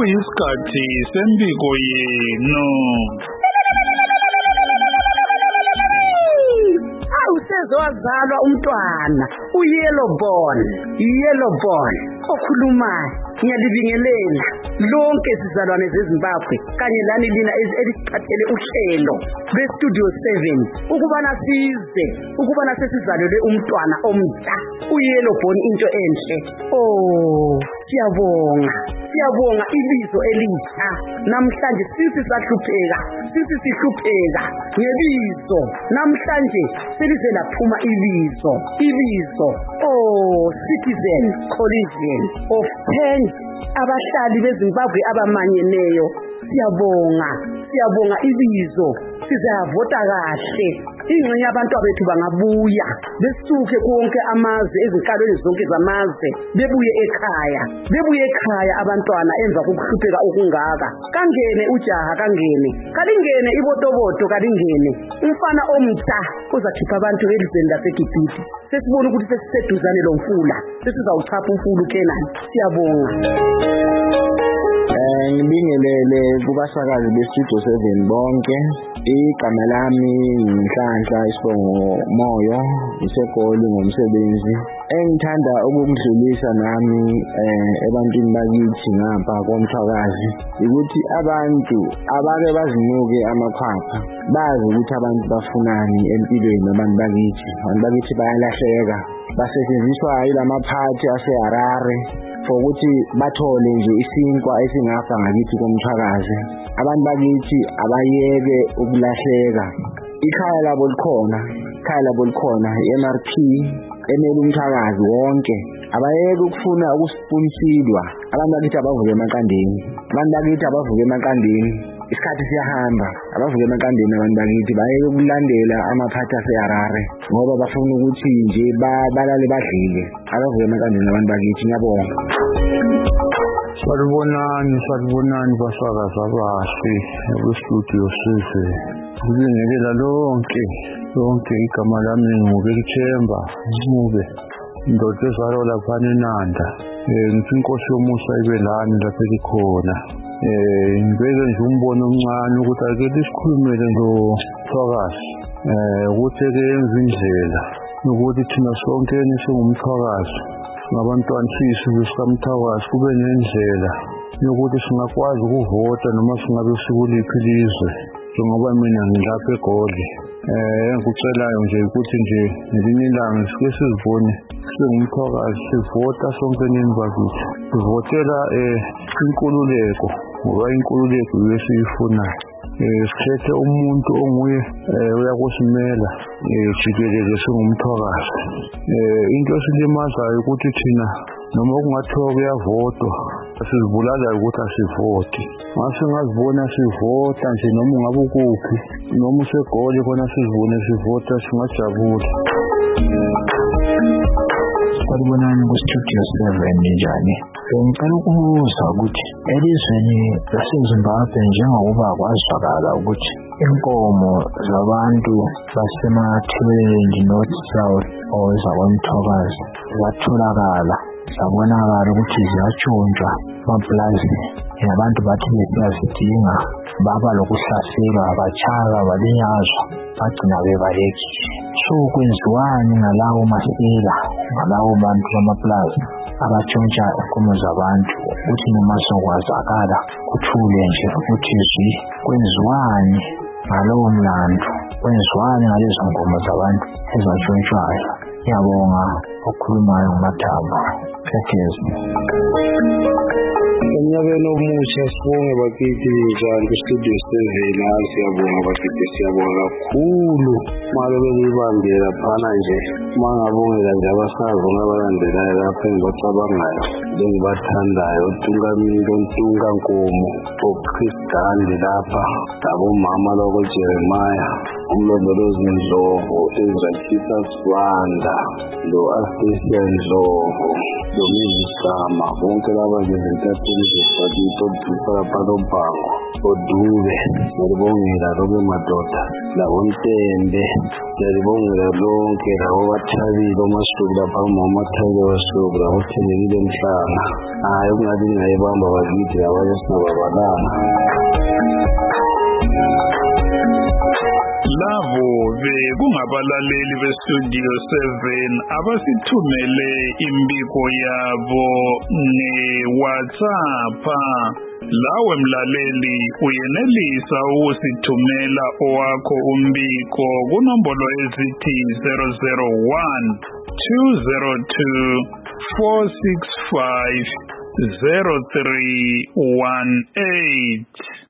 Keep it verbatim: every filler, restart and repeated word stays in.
sekuyisikhathi sembiko yenu. Awusezozalwa umntwana uYellowborn, Yellowborn okhulumayo. Ngiyalibingelela lonke sizalwane zeZimbabwe kanye lani lina elisiphathele uhlelo beStudio seven ukubana size ukubana sesizalelwe umntwana omtsha uYellowborn into enhle. Oh, siyabonga. Siyabonga ibizo elitsha. Namhlanje sisi sahlupheka, sisi sihlupheka ngebizo. Namhlanje selize laphuma ibizo, ibizo oh Citizen Coalition of ten abahlali beZimbabwe abamanyeneyo. Siyabonga, siyabonga ibizo. Sizavota kahle. Ingxenye abantu abethu bangabuya besuke konke amazwe ezinkalweni zonke zamazwe bebuye ekhaya bebuye ekhaya abantwana emva kokuhlupheka okungaka. Kangene ujaha, kangene kalingene ibotoboto, kalingene umfana omtsha uzakhipha abantu elizweni laseGibhithe. Sesibona ukuthi sesiseduzane lomfula, sesizawuchapha umfula uKenani. Siyabonga. Eh ngibingelele kubasakazi beStudio seven bonke. Igama lami Nhlanhla Isibongo Moyo, iseGoli ngomsebenzi. Engithanda ukukudlulisa nami eh ebantwini bakithi ngapha koMthwakazi ukuthi abantu abake bazinuke amakhwapha, bazi ukuthi abantu bafunani empilweni. Abantu bakithi abantu bakithi bayalahleka, basetshenziswa yilamaphathi aseHarare for ukuthi bathole nje isinkwa esingafa ngakithi koMthwakazi. Abantu bakithi abayeke ukulahleka. Ikhaya labo likhona, ikhaya labo likhona, i-M R P emele umthakazi wonke. Abayeke ukufuna ukusponsilwa. Abantu bakithi abavuke emakandeni, abantu bakithi abavuke emakandeni. Isikhathi siyahamba, abavuke emakandeni abantu bakithi bayeke ukulandela amaphathi aseHarare ngoba bafuna ukuthi nje balale badlile. Abavuke emakandeni abantu bakithi. Ngiyabonga. Salibonani, salibonani basakazi abahle beStudio seven. Ngibingelela lonke lonke. Igama lami nguBelithemba Mncube, indoda ezalwa lapha eNanda. Eh ngithi inkosi yomusa ibe lani lapha likhona. Eh ngibeke nje umbono omncane ukuthi ake lisikhulumele ngoMthwakazi. Eh ukuthi ke yenza indlela ukuthi thina sonke nisingumthwakazi ngabantwana sisizwe sikaMthwakazi kube nendlela yokuthi singakwazi ukuvota noma singabe sikuliphi ilizwe. Njengoba mina ngilapha eGoli, eh ngikucelayo nje ukuthi nje ngelinye ilanga sike sizibone singumthwakazi sivota sonke nembakithi. Sivotela eh inkululeko ngoba inkululeko yesiyifunayo. Eh sikhethe umuntu onguye eh uyakusimela eh jikelele singumthwakazi. Eh into esilimazayo ukuthi thina noma kungathiwa kuyavotwa sizibulala ukuthi asivoti. Mase ngazibona sivota nje noma ungabe ukuphi noma useGoli khona sizibone sivota singajabula. Salibonani kuStudio seven njani? Ngicela ukubuza ukuthi elizweni laseZimbabwe njengoba kwazwakala ukuthi inkomo zabantu basemaThibeli North South ozakwamthwakazi zatholakala, zabonakala ukuthi ziyatshontshwa amaplazi. Abantu bathi bezidinga baba lokuhlaselwa, bachaka, balinyazwa, bagcina bebalekile. So kwenziwani ngalawo masela, ngalawo bantu bamaplazi abatshontsha inkomo zabantu ukuthi noma sokwazakala kuthule nje ukuthi zwi kwenziwani ngalowo mlando, kwenziwani ngalezo nkomo zabantu ezatshontshwayo? Ngiyabonga. Okhulumayo nguMathaba Kekezi. Enyakeni omusha sibonge bakithi njani kuStudio seven. Hayi siyabonga bakithi, siyabonga kakhulu malo belibambela phana nje. Mangabongela nje abasazi ngabalandelayo lapha engibacabangayo engibathandayo, uTungamile uNtungankomo, uChristandi lapha, labomama lokho Jeremiah, umlondolozi Ndlovu, Ezrakhisa Sibanda, lo Astasia Ndlovu, lo Mizisama, bonke laba nje zintatheli zesakithi okudlisa lapha lombango. Odube, ngiyabongela lobe madoda lawoNtembe, ngiyabongela lonke lawo bathabile omasuku lapha uMamathabe wasuku lawo thelekile emhlanga. Hayi ukungathi ngayibamba bakithi labanye sinababalana. Lavo bekungabalaleli bestudio seven abasithumele imbiko yabo nge-WhatsApp. Lawe mlaleli uyenelisa ukusithumela owakho umbiko kunombolo ezithi zero zero one two zero two four six five zero three one eight.